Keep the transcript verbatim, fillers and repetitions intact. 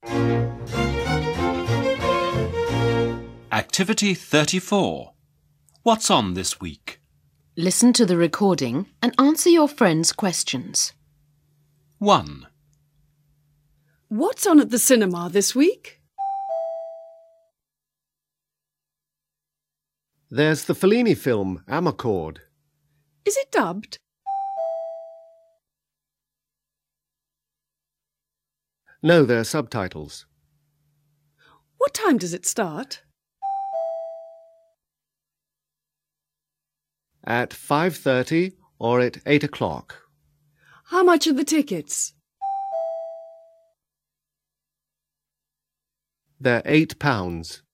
Activity thirty-four. What's on this week? Listen to the recording and answer your friends' questions. one. What's on at the cinema this week? There's the Fellini film, Amarcord. Is it dubbed? No, there are subtitles. What time does it start? At five thirty or at eight o'clock. How much are the tickets? They're eight pounds.